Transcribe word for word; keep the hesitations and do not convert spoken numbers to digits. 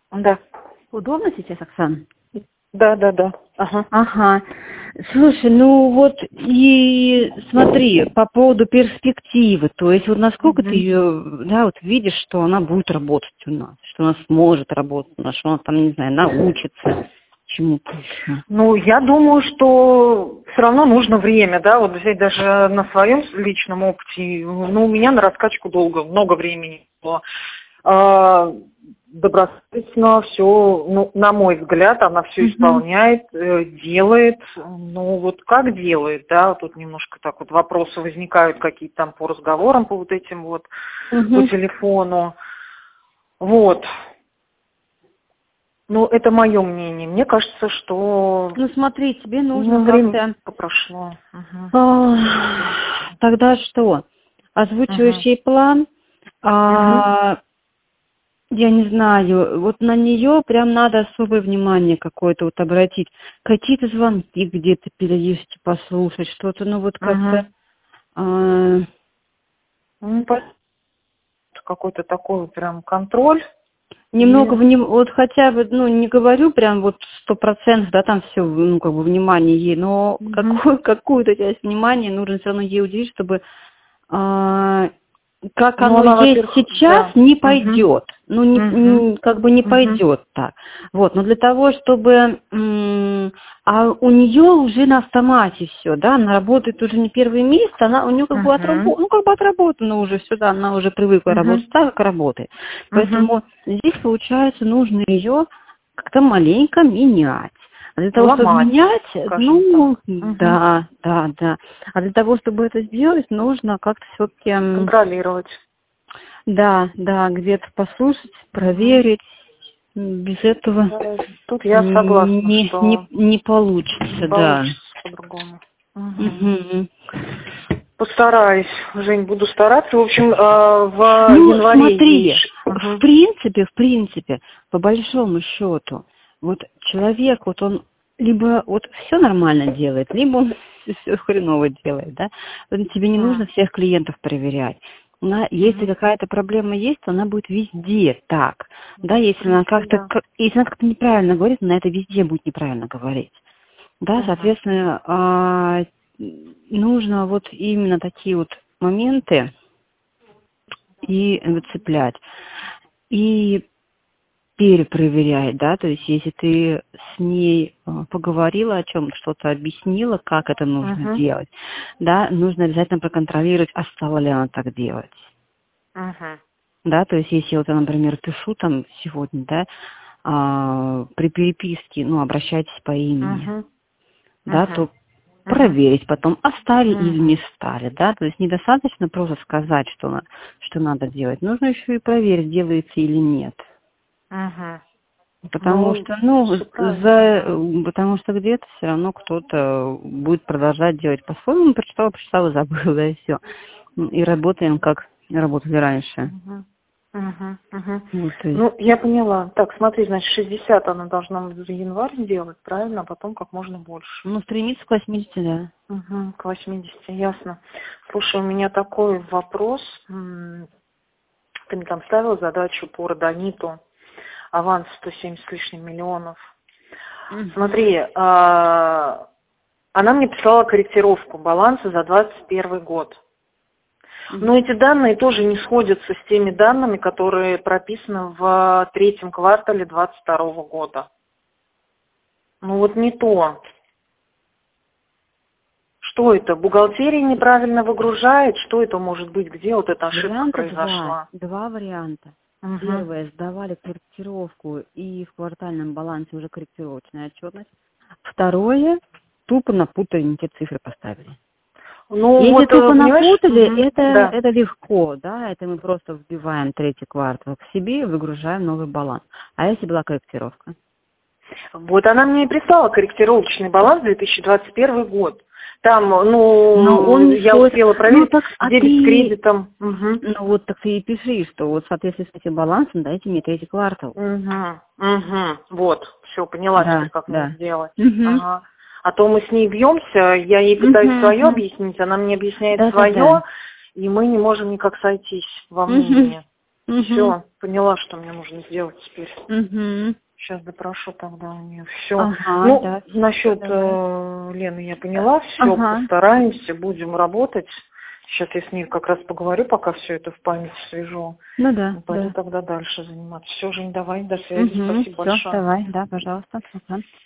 Да. Удобно сейчас, Оксана? Да, да, да. Ага. Ага. Слушай, ну вот и смотри, по поводу перспективы, то есть вот насколько Угу. ты ее, да, вот видишь, что она будет работать у нас, что она сможет работать у нас, что она там, не знаю, научится чему-то еще. Ну, я думаю, что все равно нужно время, да, вот взять даже на своем личном опыте, ну, у меня на раскачку долго, много времени было. А, добросовестно все, ну, на мой взгляд, она все Угу. исполняет, э, делает, ну, вот как делает, да, тут немножко так вот вопросы возникают какие-то там по разговорам, по вот этим вот, Угу. по телефону, вот. Ну, это мое мнение. Мне кажется, что Ну смотри, тебе нужно ну, время как-то... прошло. Угу. А, Тогда что? Озвучиваешь Угу. ей план, Угу. а, я не знаю, вот на нее прям надо особое внимание какое-то вот обратить. Какие-то звонки где-то периодически послушать, что-то, ну вот Угу. как-то... а, Ну, по- какой-то такой вот прям контроль. И... Немного вним... вот хотя бы, ну, не говорю прям вот сто процентов, да, там все, ну, как бы внимание ей, но Угу. какую, какую-то часть внимания нужно все равно ей уделить, чтобы а, как Ну, оно она, есть во-первых, сейчас, да. не Угу. пойдет. Ну, не, Угу. м, как бы не Угу. пойдет так. Вот, но для того, чтобы... м, А у нее уже на автомате все, да, она работает уже не первый месяц, она у нее как бы Угу. отработана, ну, как бы отработана уже все, да, она уже привыкла Угу. работать так, как работает. Угу. Поэтому здесь, получается, нужно ее как-то маленько менять. А для того, чтобы Ломать, менять, скажем так. ну, Угу. да, да, да. А для того, чтобы это сделать, нужно как-то все-таки, Контролировать. да, да, где-то послушать, Угу. проверить. Без этого Да. Тут я согласна, не, не, что не не получится, да. получится по-другому. Угу. Мгм. Постараюсь, Жень, буду стараться. В общем, э, в Ну, январе ей... смотри, ш- в Мгм. принципе, в принципе, по большому счету, вот человек, вот он либо вот все нормально делает, либо он все хреново делает, да. Вот тебе не нужно М, всех клиентов проверять. Она- если мгм. какая-то проблема есть, то она будет везде так. Да, В если она принципе, как-то, да. как- если она как-то неправильно говорит, она это везде будет неправильно говорить. Да, Мгм. соответственно, а, нужно вот именно такие вот моменты и выцеплять. И перепроверять, да, то есть если ты с ней а, поговорила о чем-то, что-то объяснила, как это нужно Мгм. делать, да, нужно обязательно проконтролировать, а стала ли она так делать. Мгм. Да, то есть если вот я, например, пишу там сегодня, да, а, при переписке, ну, обращайтесь по имени, Мгм. да, Мгм. то Мгм. проверить потом, а стали или Мгм. не стали, да, то есть недостаточно просто сказать, что, на- что надо делать, нужно еще и проверить, делается или нет. Мгм. Потому Ну, что, ну, все правильно, за, да. потому что где-то все равно кто-то будет продолжать делать по-своему, прочитала, прочитала, забыла, и все. И работаем, как работали раньше. Мгм. Мгм. Мгм. Вот, то есть, Ну, я поняла. Так, смотри, значит, шестьдесят она должна за январь делать, правильно, а потом как можно больше. ну, стремиться к восьмидесяти, да. Угу, к восьмидесяти, ясно. Слушай, у меня такой вопрос. М, Ты мне там ставила задачу по родониту, аванс сто семьдесят с лишним миллионов. Угу. Смотри, а, она мне прислала корректировку баланса за двадцать первый год. Угу. Но эти данные тоже не сходятся с теми данными, которые прописаны в третьем квартале двадцать второго года. Ну вот не то. Что это? Бухгалтерия неправильно выгружает? Что это может быть? Где вот эта ошибка Варианта два. произошла? Два варианта. Угу. Первое, сдавали корректировку и в квартальном балансе уже корректировочная отчетность. Второе, тупо напутали, не те цифры поставили. Ну Если вот, э, тупо понимаешь? напутали, Угу. это, Да. это легко, да, это мы просто вбиваем третий квартал к себе и выгружаем новый баланс. А если была корректировка? Вот она мне и прислала корректировочный баланс две тысячи двадцать первый год. Там, Но ну, он не я сходит. успела Ну проверить, так, а дебет с ты, кредитом. Угу. ну вот так ты и пиши, что вот в соответствии с этим балансом дайте мне третий квартал. Угу. Угу. Вот, все, поняла теперь, Да, как мне да. сделать. Угу. Ага. А то мы с ней бьемся, я ей пытаюсь свое Угу. объяснить, она мне объясняет Да, да, да. свое, и мы не можем никак сойтись во Угу. мнении. Угу. Все, поняла, что мне нужно сделать теперь. Угу. Сейчас допрошу тогда у нее. Все. Ага, Ну, да. насчет Давай. э, Лены я поняла. Все, Ага. постараемся, будем работать. Сейчас я с ней как раз поговорю, пока все это в память свяжу. Ну да, Пойду да. тогда дальше заниматься. Все, Жень, давай, до связи. Угу. Спасибо Все, большое. давай, да, пожалуйста. Пока.